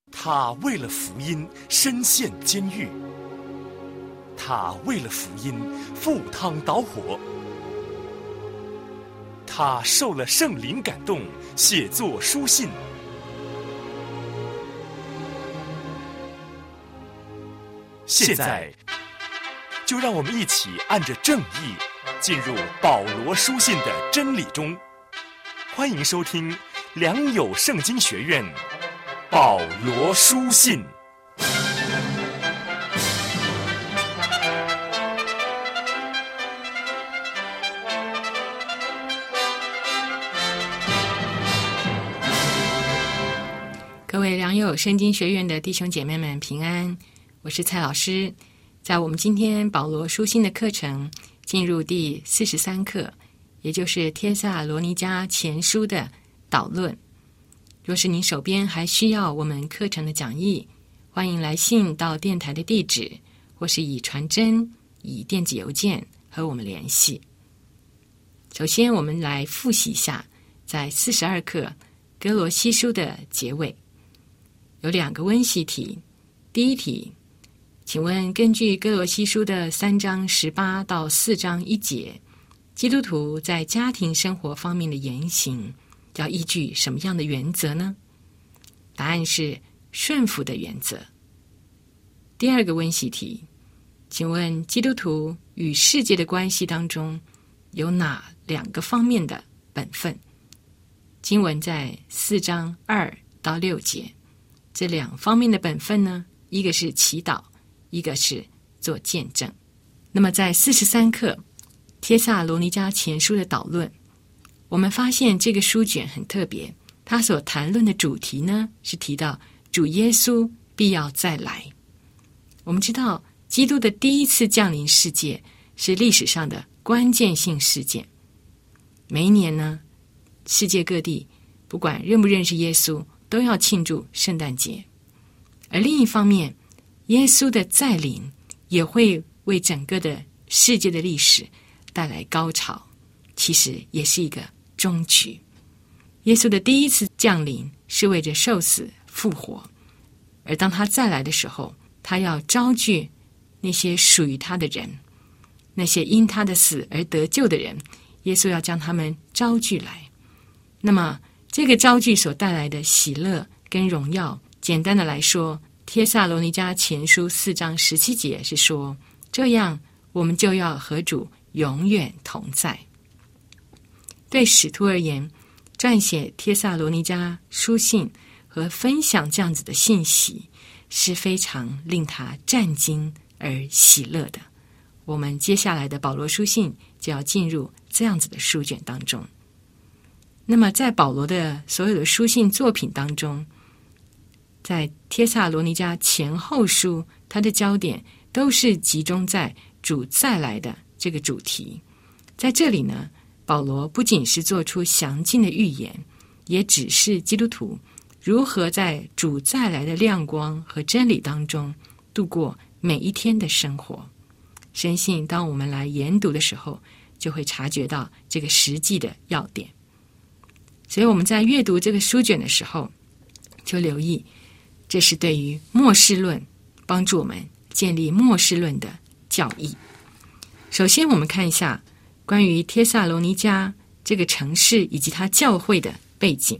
他为了福音身陷监狱，他为了福音赴汤蹈火，他受了圣灵感动，写作书信。现在就让我们一起按着正义进入保罗书信的真理中。欢迎收听良友圣经学院保罗书信。 各位良友圣经学院的弟兄姐妹们平安，我是蔡老师。在我们今天保罗书信的课程进入第43课，也就是帖撒罗尼迦前书的导论。若是您手边还需要我们课程的讲义，欢迎来信到电台的地址，或是以传真、以电子邮件和我们联系。首先我们来复习一下在42课哥罗西书的结尾，有2个温习题。第一题，请问根据哥罗西书的3章18到4章1节，基督徒在家庭生活方面的言行要依据什么样的原则呢？答案是顺服的原则。第2个温习题，请问基督徒与世界的关系当中有哪2个方面的本分？经文在4章2到6节。这2方面的本分呢，一个是祈祷，一个是做见证。那么在43课帖撒罗尼迦前书的导论，我们发现这个书卷很特别，它所谈论的主题呢，是提到主耶稣必要再来。我们知道基督的第一次降临世界是历史上的关键性事件。每一年呢，世界各地不管认不认识耶稣，都要庆祝圣诞节。而另一方面，耶稣的再临也会为整个的世界的历史带来高潮，其实也是一个终局。耶稣的第一次降临是为着受死复活，而当他再来的时候，他要招聚那些属于他的人，那些因他的死而得救的人，耶稣要将他们招聚来。那么这个招聚所带来的喜乐跟荣耀，简单的来说，帖撒罗尼迦前书4章17节是说，这样我们就要和主永远同在。对使徒而言，撰写帖撒罗尼迦书信和分享这样子的信息是非常令他战惊而喜乐的。我们接下来的保罗书信就要进入这样子的书卷当中。那么在保罗的所有的书信作品当中，在帖撒罗尼迦前后书，它的焦点都是集中在主再来的这个主题。在这里呢，保罗不仅是做出详尽的预言，也指示基督徒如何在主再来的亮光和真理当中度过每一天的生活。深信当我们来研读的时候，就会察觉到这个实际的要点。所以我们在阅读这个书卷的时候，就留意这是对于末世论，帮助我们建立末世论的教义。首先我们看一下关于帖撒罗尼迦这个城市以及它教会的背景。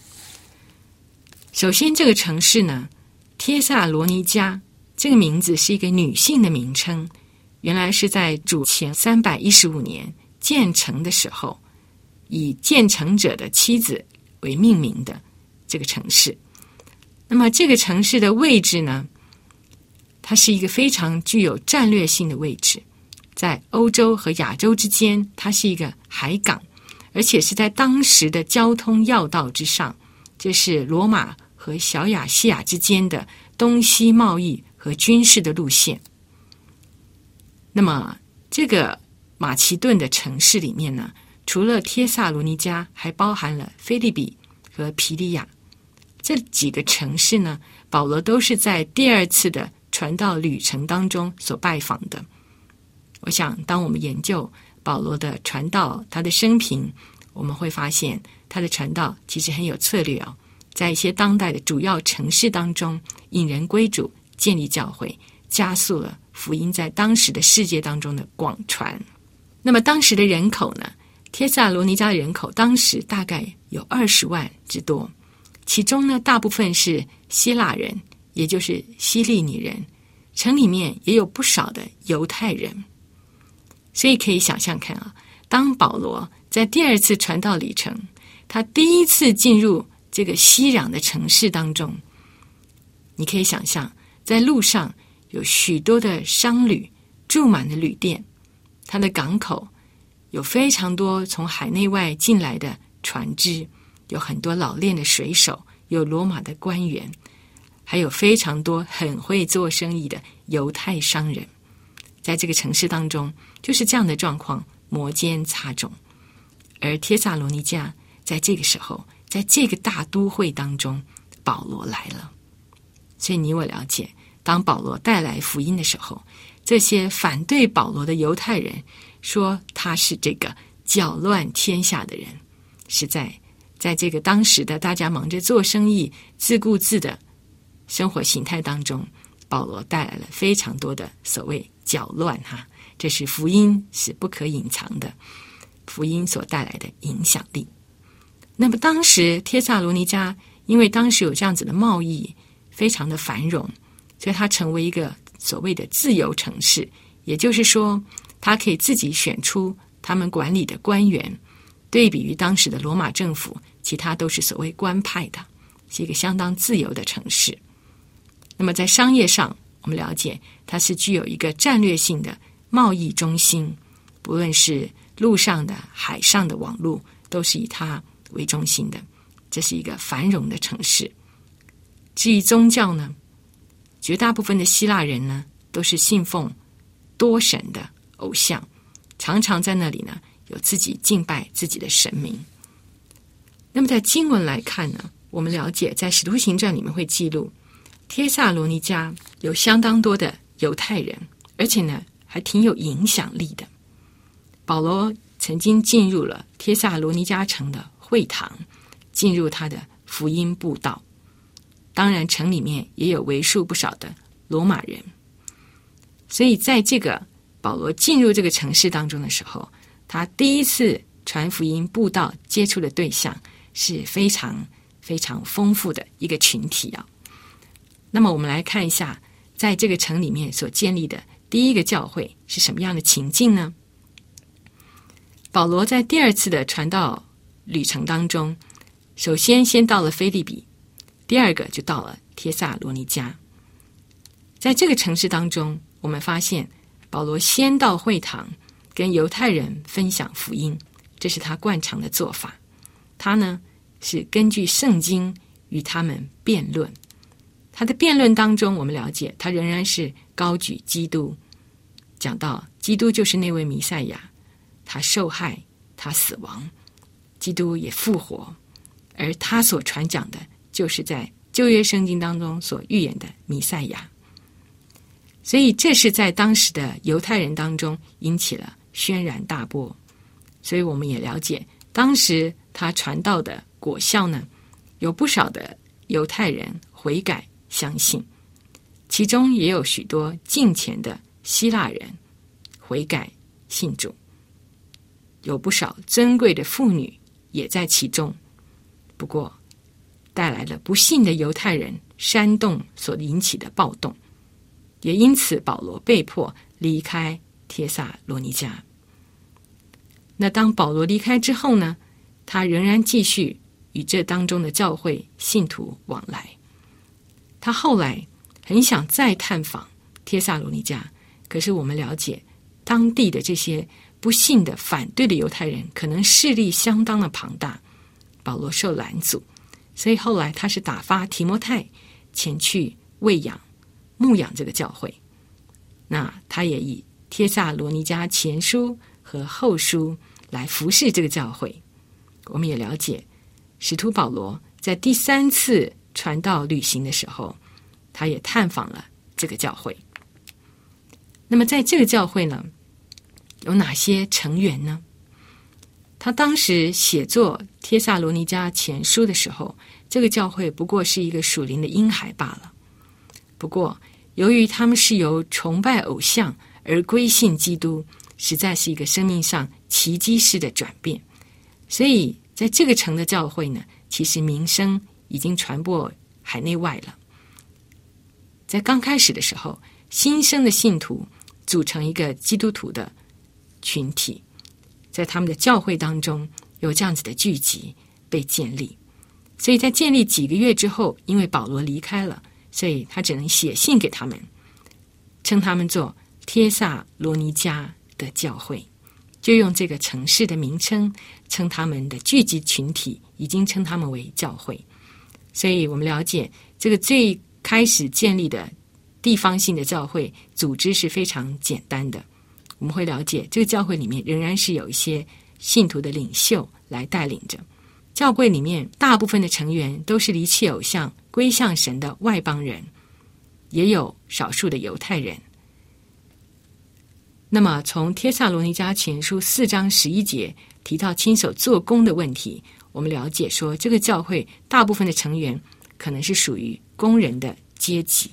首先这个城市呢，帖撒罗尼迦这个名字是一个女性的名称，原来是在主前315年建成的时候，以建成者的妻子为命名的这个城市。那么这个城市的位置呢，它是一个非常具有战略性的位置，在欧洲和亚洲之间，它是一个海港，而且是在当时的交通要道之上，这是罗马和小亚细亚之间的东西贸易和军事的路线。那么这个马其顿的城市里面呢，除了帖撒罗尼迦，还包含了腓立比和皮利亚。这几个城市呢，保罗都是在第2次的传道旅程当中所拜访的。我想当我们研究保罗的传道，他的生平，我们会发现他的传道其实很有策略哦。 在一些当代的主要城市当中引人归主，建立教会，加速了福音在当时的世界当中的广传。那么当时的人口呢，帖撒罗尼迦的人口当时大概有20万之多，其中呢大部分是希腊人，也就是希利尼人，城里面也有不少的犹太人。所以可以想象看啊，当保罗在第2次传道旅程，他第1次进入这个熙攘的城市当中，你可以想象在路上有许多的商旅，住满了旅店，他的港口有非常多从海内外进来的船只，有很多老练的水手，有罗马的官员，还有非常多很会做生意的犹太商人。在这个城市当中，就是这样的状况摩肩擦踵。而帖撒罗尼迦在这个时候，在这个大都会当中，保罗来了。所以你我了解，当保罗带来福音的时候，这些反对保罗的犹太人说他是这个搅乱天下的人，实在这个当时的大家忙着做生意自顾自的生活形态当中，保罗带来了非常多的所谓搅乱这是福音是不可隐藏的，福音所带来的影响力。那么当时帖撒罗尼迦因为当时有这样子的贸易非常的繁荣，所以它成为一个所谓的自由城市，也就是说它可以自己选出他们管理的官员，对比于当时的罗马政府，其他都是所谓官派的，是一个相当自由的城市。那么在商业上，我们了解它是具有一个战略性的贸易中心，不论是陆上的海上的网络都是以它为中心的，这是一个繁荣的城市。至于宗教呢，绝大部分的希腊人呢都是信奉多神的偶像，常常在那里呢有自己敬拜自己的神明。那么在经文来看呢，我们了解在使徒行传里面会记录帖撒罗尼迦有相当多的犹太人，而且呢还挺有影响力的。保罗曾经进入了帖撒罗尼迦城的会堂，进入他的福音布道。当然城里面也有为数不少的罗马人，所以在这个保罗进入这个城市当中的时候，他第一次传福音布道接触的对象是非常非常丰富的一个群体啊。那么我们来看一下在这个城里面所建立的第一个教会是什么样的情境呢？保罗在第2次的传道旅程当中，首先到了腓立比，第2个就到了帖撒罗尼迦。在这个城市当中，我们发现保罗先到会堂跟犹太人分享福音，这是他惯常的做法。他呢是根据圣经与他们辩论。他的辩论当中，我们了解他仍然是高举基督，讲到基督就是那位弥赛亚，他受害，他死亡，基督也复活，而他所传讲的就是在旧约圣经当中所预言的弥赛亚。所以这是在当时的犹太人当中引起了轩然大波。所以我们也了解当时他传道的果效呢，有不少的犹太人悔改相信，其中也有许多敬虔的希腊人悔改信主，有不少尊贵的妇女也在其中。不过带来了不幸的犹太人煽动所引起的暴动，也因此保罗被迫离开帖撒罗尼迦。那当保罗离开之后呢，他仍然继续与这当中的教会信徒往来。他后来很想再探访帖撒罗尼迦，可是我们了解当地的这些不信的反对的犹太人可能势力相当的庞大，保罗受拦阻，所以后来他是打发提摩太前去喂养牧养这个教会。那他也以帖撒罗尼迦前书和后书来服侍这个教会。我们也了解使徒保罗在第3次传道旅行的时候，他也探访了这个教会。那么在这个教会呢，有哪些成员呢？他当时写作帖撒罗尼迦前书的时候， 这个教会不过是一个属灵的婴孩罢了。不过由于他们是由崇拜偶像而归信基督，实在是一个生命上奇迹式的转变，所以在这个城的教会呢，其实名声已经传播海内外了。在刚开始的时候，新生的信徒组成一个基督徒的群体，在他们的教会当中有这样子的聚集被建立。所以在建立几个月之后，因为保罗离开了，所以他只能写信给他们，称他们做帖撒罗尼迦的教会，就用这个城市的名称称他们的聚集群体，已经称他们为教会。所以我们了解这个最开始建立的地方性的教会组织是非常简单的。我们会了解这个教会里面仍然是有一些信徒的领袖来带领着。教会里面大部分的成员都是离弃偶像归向神的外邦人，也有少数的犹太人。那么从帖撒罗尼迦前书4章11节提到亲手做工的问题，我们了解说这个教会大部分的成员可能是属于工人的阶级。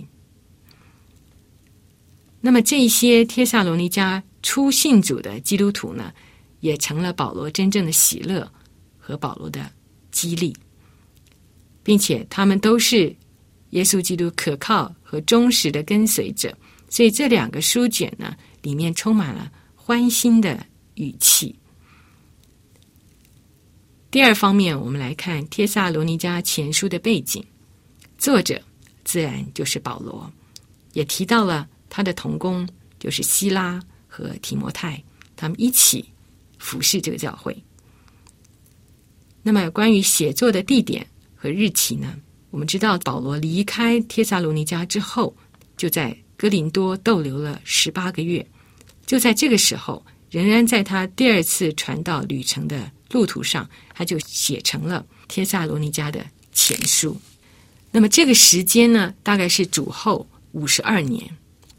那么这一些帖撒罗尼迦初信主的基督徒呢，也成了保罗真正的喜乐和保罗的激励，并且他们都是耶稣基督可靠和忠实的跟随者。所以这两个书卷呢，里面充满了欢欣的语气。第二方面，我们来看帖撒罗尼迦前书的背景，作者自然就是保罗，也提到了他的同工就是希拉和提摩太，他们一起服侍这个教会。那么关于写作的地点和日期呢，我们知道保罗离开帖撒罗尼迦之后，就在哥林多逗留了18个月。就在这个时候，仍然在他第二次传道旅程的路途上，他就写成了帖撒罗尼迦的前书。那么这个时间呢，大概是主后52年，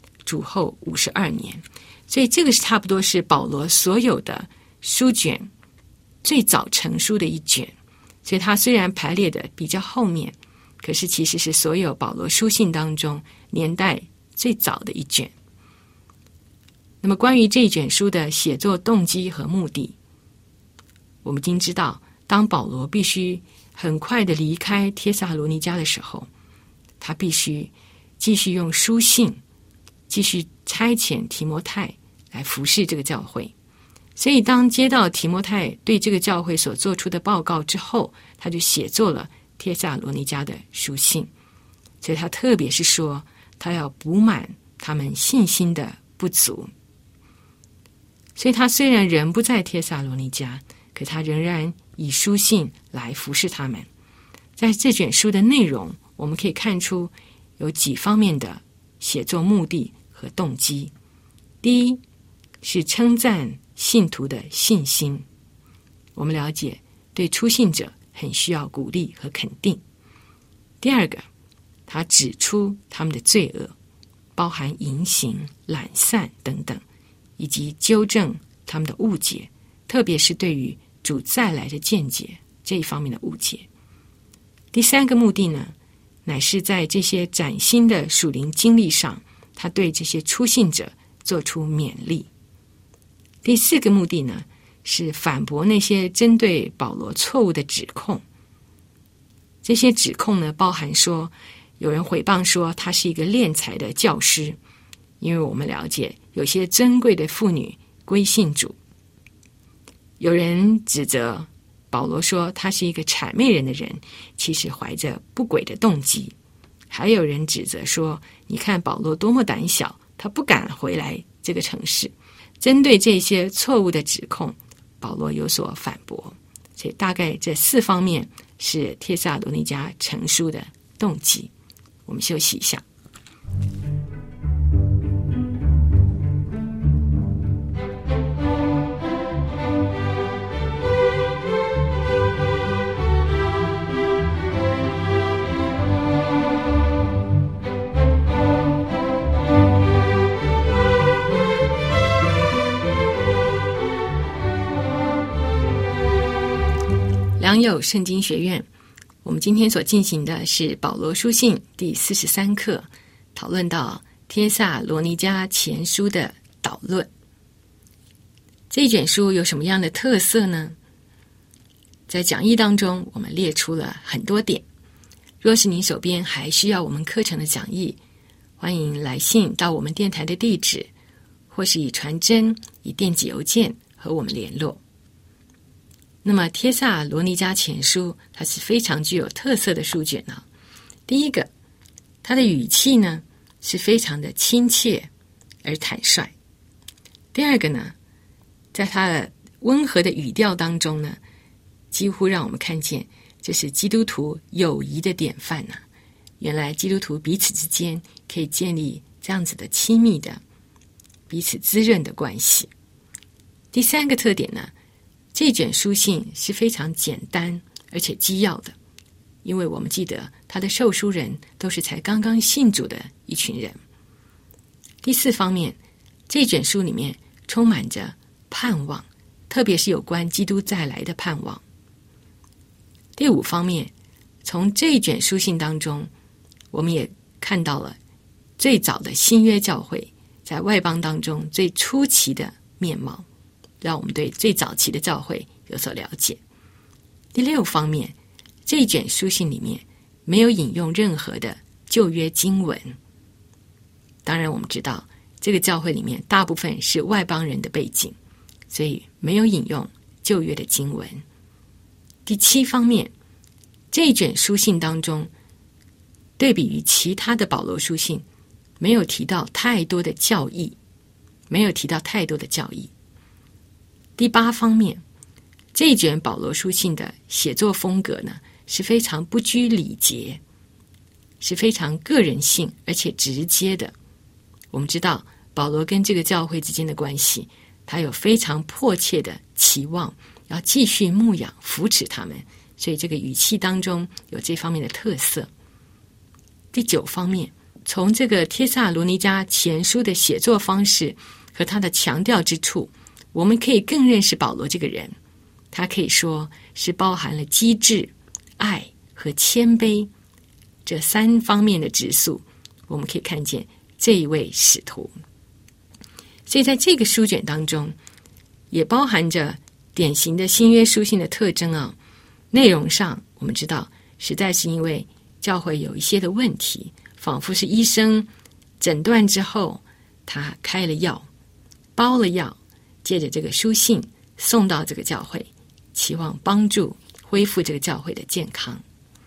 所以这个是差不多是保罗所有的书卷最早成书的一卷。所以它虽然排列的比较后面，可是其实是所有保罗书信当中年代最早的一卷。那么关于这一卷书的写作动机和目的，我们已经知道，当保罗必须很快的离开帖撒罗尼迦的时候，他必须继续用书信继续差遣提摩太来服侍这个教会。所以当接到提摩太对这个教会所做出的报告之后，他就写作了帖撒罗尼迦的书信。所以他特别是说，他要补满他们信心的不足。所以他虽然人不在帖撒罗尼迦，可他仍然以书信来服侍他们。在这卷书的内容，我们可以看出有几方面的写作目的和动机。第一是称赞信徒的信心，我们了解对初信者很需要鼓励和肯定。第二个，他指出他们的罪恶，包含淫行、懒散等等，以及纠正他们的误解，特别是对于主再来的见解这一方面的误解。第三个目的呢，乃是在这些崭新的属灵经历上，他对这些初信者做出勉励。第四个目的呢，是反驳那些针对保罗错误的指控。这些指控呢，包含说有人诽谤说他是一个敛财的教师，因为我们了解有些珍贵的妇女归信主。有人指责保罗说他是一个谄媚人的人，其实怀着不轨的动机。还有人指责说，你看保罗多么胆小，他不敢回来这个城市。针对这些错误的指控，保罗有所反驳。所以大概这4方面是帖撒罗尼迦成书的动机。我们休息一下。良友圣经学院， 我们今天所进行的是保罗书信第43课，讨论到帖撒罗尼迦前书的导论。这一卷书有什么样的特色呢？在讲义当中，我们列出了很多点。若是你手边还需要我们课程的讲义，欢迎来信到我们电台的地址，或是以传真、以电子邮件和我们联络。那么帖撒罗尼迦前书，它是非常具有特色的书卷啊。第一个，它的语气呢是非常的亲切而坦率。第二个呢，在它的温和的语调当中呢，几乎让我们看见这是基督徒友谊的典范啊。原来基督徒彼此之间可以建立这样子的亲密的彼此滋润的关系。第三个特点呢，这卷书信是非常简单而且基要的，因为我们记得他的受书人都是才刚刚信主的一群人。第四方面，这卷书里面充满着盼望，特别是有关基督再来的盼望。第五方面，从这一卷书信当中，我们也看到了最早的新约教会在外邦当中最初期的面貌，让我们对最早期的教会有所了解。第六方面，这一卷书信里面没有引用任何的旧约经文。当然我们知道这个教会里面大部分是外邦人的背景，所以没有引用旧约的经文。第七方面，这一卷书信当中，对比于其他的保罗书信，没有提到太多的教义，第八方面，这一卷保罗书信的写作风格呢，是非常不拘礼节，是非常个人性而且直接的。我们知道保罗跟这个教会之间的关系，他有非常迫切的期望要继续牧养扶持他们，所以这个语气当中有这方面的特色。第九方面，从这个帖撒罗尼迦前书的写作方式和他的强调之处，我们可以更认识保罗这个人。他可以说是包含了机智、爱和谦卑这三方面的质素，我们可以看见这一位使徒。所以在这个书卷当中，也包含着典型的新约书信的特征啊。内容上我们知道，实在是因为教会有一些的问题，仿佛是医生诊断之后，他开了药，包了药，借着这个书信送到这个教会，期望帮助恢复这个教会的健康。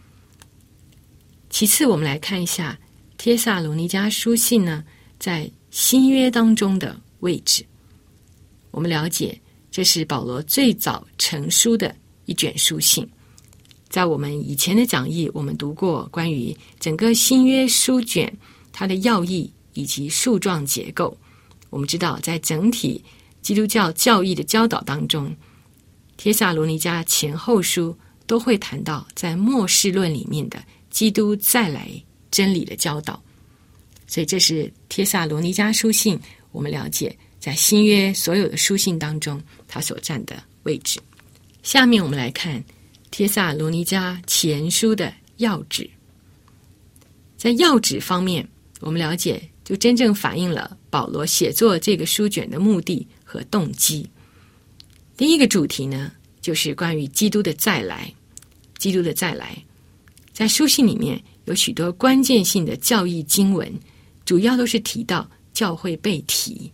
其次，我们来看一下帖撒罗尼迦书信呢，在新约当中的位置。我们了解，这是保罗最早成书的一卷书信。在我们以前的讲义，我们读过关于整个新约书卷它的要义以及树状结构。我们知道，在整体基督教教义的教导当中，帖撒罗尼迦前后书都会谈到在末世论里面的基督再来真理的教导。所以这是帖撒罗尼迦书信，我们了解在新约所有的书信当中它所占的位置。下面我们来看帖撒罗尼迦前书的要旨。在要旨方面，我们了解就真正反映了保罗写作这个书卷的目的和动机。第一个主题呢，就是关于基督的再来。基督的再来，在书信里面有许多关键性的教义经文，主要都是提到教会被提。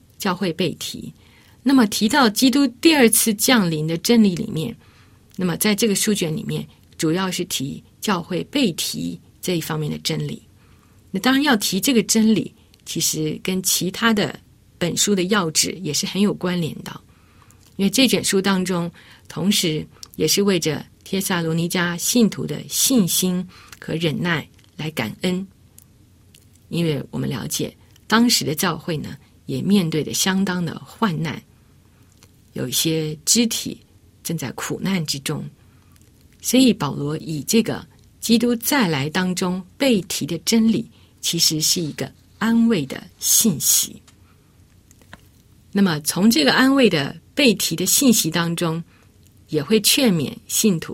那么提到基督第二次降临的真理里面，那么在这个书卷里面主要是提教会被提这一方面的真理。那当然要提这个真理，其实跟其他的本书的要旨也是很有关联的。因为这卷书当中，同时也是为着帖撒罗尼迦信徒的信心和忍耐来感恩。因为我们了解当时的教会呢，也面对着相当的患难，有一些肢体正在苦难之中，所以保罗以这个基督再来当中被提的真理，其实是一个安慰的信息。那么从这个安慰的被提的信息当中，也会劝勉信徒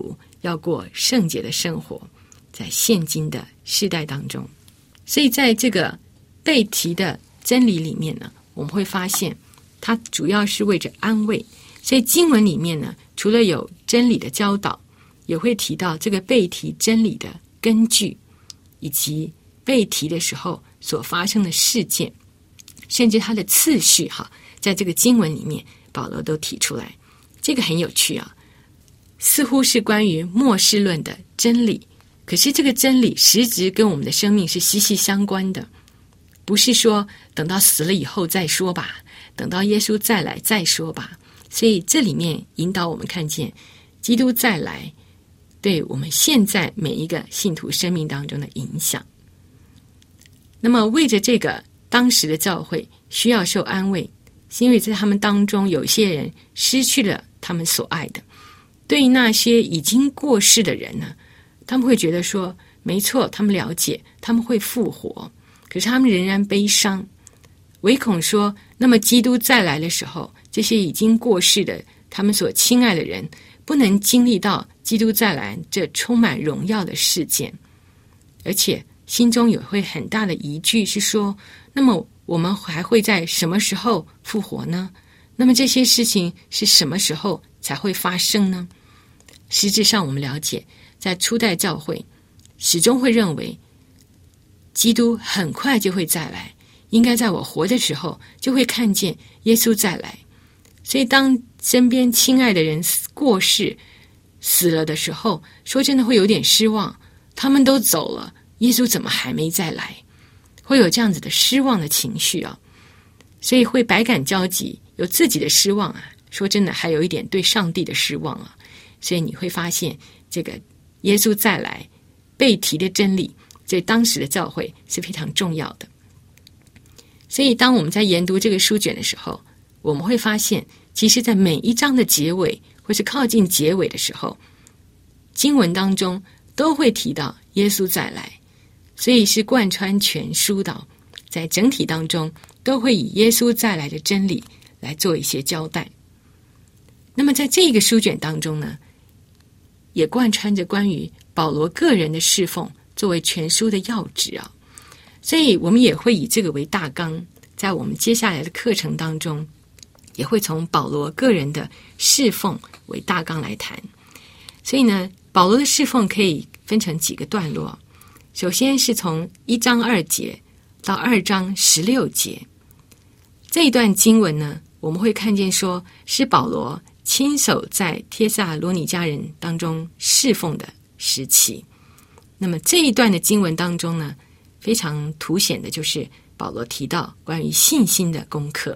要过圣洁的生活，在现今的世代当中。所以在这个被提的真理里面呢，我们会发现它主要是为着安慰。所以经文里面呢，除了有真理的教导，也会提到这个被提真理的根据，以及被提的时候所发生的事件，甚至它的次序在这个经文里面保罗都提出来。这个很有趣似乎是关于末世论的真理，可是这个真理实质跟我们的生命是息息相关的，不是说等到死了以后再说吧，等到耶稣再来再说吧。所以这里面引导我们看见基督再来对我们现在每一个信徒生命当中的影响。那么为着这个当时的教会需要受安慰，是因为在他们当中有些人失去了他们所爱的。对于那些已经过世的人呢，他们会觉得说没错，他们了解他们会复活，可是他们仍然悲伤，唯恐说那么基督再来的时候，这些已经过世的他们所亲爱的人不能经历到基督再来这充满荣耀的事件，而且心中也会很大的疑惧，是说那么我们还会在什么时候复活呢？那么这些事情是什么时候才会发生呢？实质上我们了解，在初代教会始终会认为基督很快就会再来，应该在我活的时候就会看见耶稣再来。所以当身边亲爱的人过世死了的时候，说真的会有点失望，他们都走了，耶稣怎么还没再来？会有这样子的失望的情绪所以会百感交集，有自己的失望说真的还有一点对上帝的失望所以你会发现这个耶稣再来被提的真理，对当时的教会是非常重要的。所以当我们在研读这个书卷的时候，我们会发现其实在每一章的结尾或是靠近结尾的时候，经文当中都会提到耶稣再来，所以是贯穿全书的在整体当中都会以耶稣再来的真理来做一些交代。那么在这个书卷当中呢，也贯穿着关于保罗个人的侍奉作为全书的要旨所以我们也会以这个为大纲，在我们接下来的课程当中也会从保罗个人的侍奉为大纲来谈。所以呢，保罗的侍奉可以分成几个段落。首先是从1章2节到2章16节，这一段经文呢，我们会看见说是保罗亲手在帖撒罗尼迦人当中侍奉的时期。那么这一段的经文当中呢，非常凸显的就是保罗提到关于信心的功课，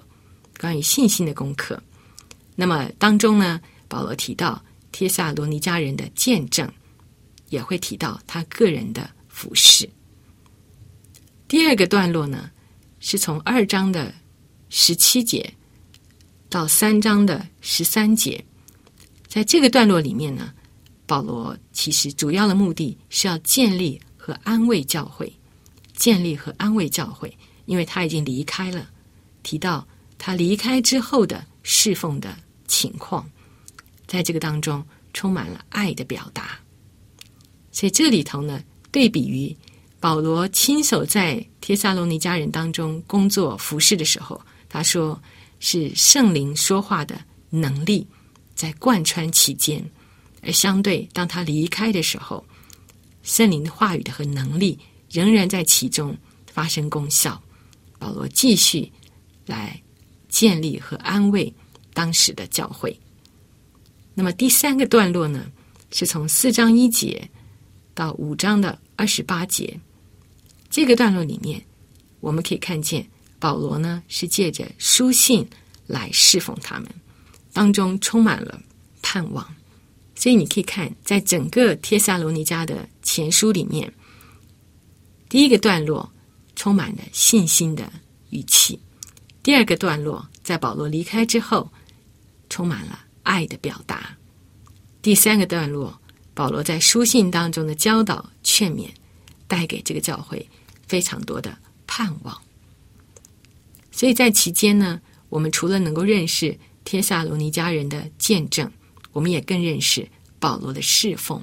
那么当中呢，保罗提到帖撒罗尼迦人的见证，也会提到他个人的服事。第二个段落呢，是从2章的17节到3章的13节。在这个段落里面呢，保罗其实主要的目的是要建立和安慰教会，因为他已经离开了，提到他离开之后的侍奉的情况，在这个当中充满了爱的表达。所以这里头呢，对比于保罗亲手在帖撒罗尼迦人当中工作服事的时候，他说是圣灵说话的能力在贯穿其间，而相对当他离开的时候，圣灵的话语的和能力仍然在其中发生功效。保罗继续来建立和安慰当时的教会。那么第3个段落呢，是从4章1节到5章的28节。这个段落里面，我们可以看见保罗呢是借着书信来侍奉他们，当中充满了盼望。所以你可以看，在整个帖撒罗尼迦的前书里面，第一个段落充满了信心的语气，第二个段落在保罗离开之后充满了爱的表达，第3个段落保罗在书信当中的教导劝勉，带给这个教会非常多的盼望。所以在期间呢，我们除了能够认识帖撒罗尼迦人的见证，我们也更认识保罗的侍奉，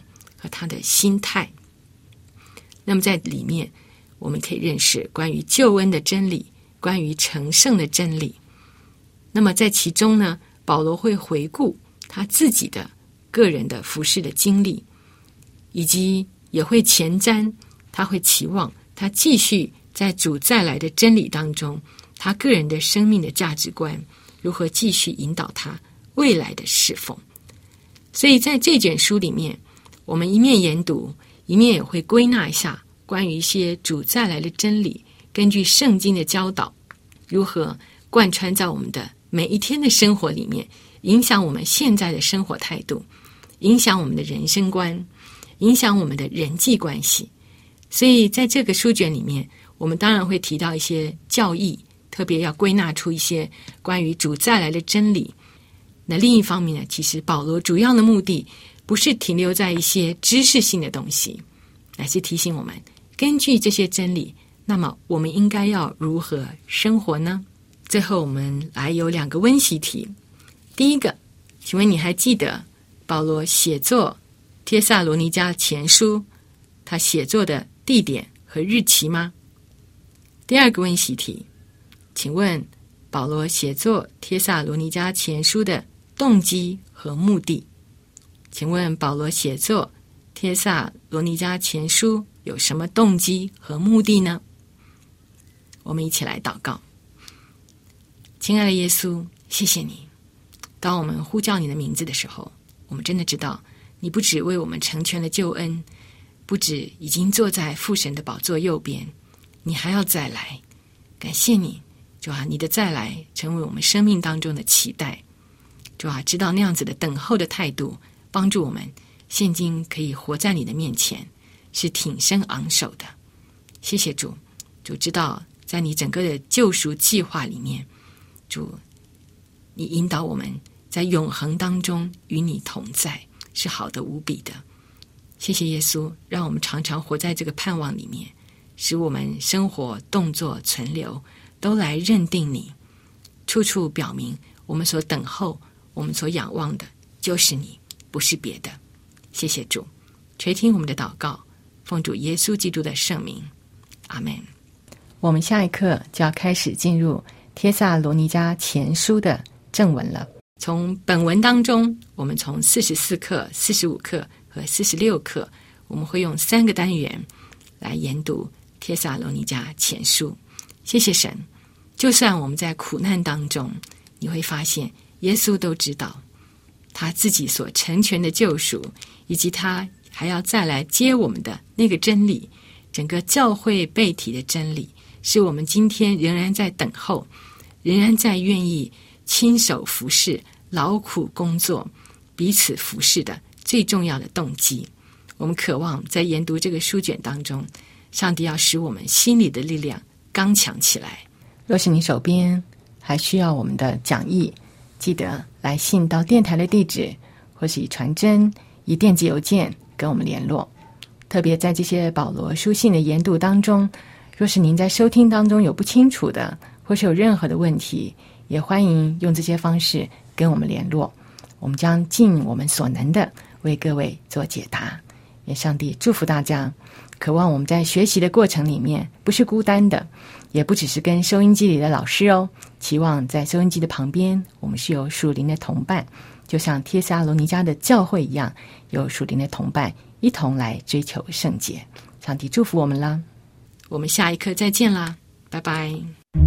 和他的心态。那么在里面我们可以认识关于救恩的真理，关于成圣的真理。那么在其中呢，保罗会回顾他自己的个人的服事的经历，以及也会前瞻，他会期望他继续在主再来的真理当中，他个人的生命的价值观如何继续引导他未来的侍奉。所以在这卷书里面，我们一面研读，一面也会归纳一下关于一些主再来的真理，根据圣经的教导，如何贯穿在我们的每一天的生活里面，影响我们现在的生活态度，影响我们的人生观，影响我们的人际关系。所以在这个书卷里面，我们当然会提到一些教义，特别要归纳出一些关于主再来的真理。那另一方面呢，其实保罗主要的目的不是停留在一些知识性的东西，乃是提醒我们根据这些真理，那么我们应该要如何生活呢？最后我们来有2个温习题。第一个，请问你还记得保罗写作帖撒罗尼迦前书他写作的地点和日期吗？第2个温习题，请问保罗写作帖撒罗尼迦前书的动机和目的？请问保罗写作帖撒罗尼迦前书有什么动机和目的呢？我们一起来祷告。亲爱的耶稣，谢谢你，当我们呼叫你的名字的时候，我们真的知道你不只为我们成全了救恩，不只已经坐在父神的宝座右边，你还要再来。感谢你，主啊，你的再来成为我们生命当中的期待。主啊，知道那样子的等候的态度，帮助我们现今可以活在你的面前，是挺身昂首的。谢谢主，主知道在你整个的救赎计划里面，主你引导我们在永恒当中与你同在，是好的无比的。谢谢耶稣，让我们常常活在这个盼望里面，使我们生活动作存留都来认定你，处处表明我们所等候，我们所仰望的就是你，不是别的。谢谢主，垂听我们的祷告，奉主耶稣基督的圣名，阿们。我们下一课就要开始进入帖撒罗尼迦前书的正文了。从本文当中，我们从44课、45课和46课，我们会用3个单元来研读帖撒罗尼迦前书。谢谢神，就算我们在苦难当中，你会发现耶稣都知道他自己所成全的救赎，以及他还要再来接我们的那个真理，整个教会被体的真理，是我们今天仍然在等候，仍然在愿意亲手服侍、劳苦工作、彼此服侍的最重要的动机。我们渴望在研读这个书卷当中，上帝要使我们心里的力量刚强起来。若是你手边还需要我们的讲义，记得来信到电台的地址，或是以传真、以电子邮件跟我们联络。特别在这些保罗书信的研读当中，若是您在收听当中有不清楚的，或是有任何的问题，也欢迎用这些方式跟我们联络，我们将尽我们所能的为各位做解答。愿上帝祝福大家，渴望我们在学习的过程里面不是孤单的，也不只是跟收音机里的老师哦，期望在收音机的旁边，我们是有属灵的同伴，就像帖撒罗尼迦的教会一样，有属灵的同伴，一同来追求圣洁。上帝祝福我们啦，我们下一课再见啦，拜拜。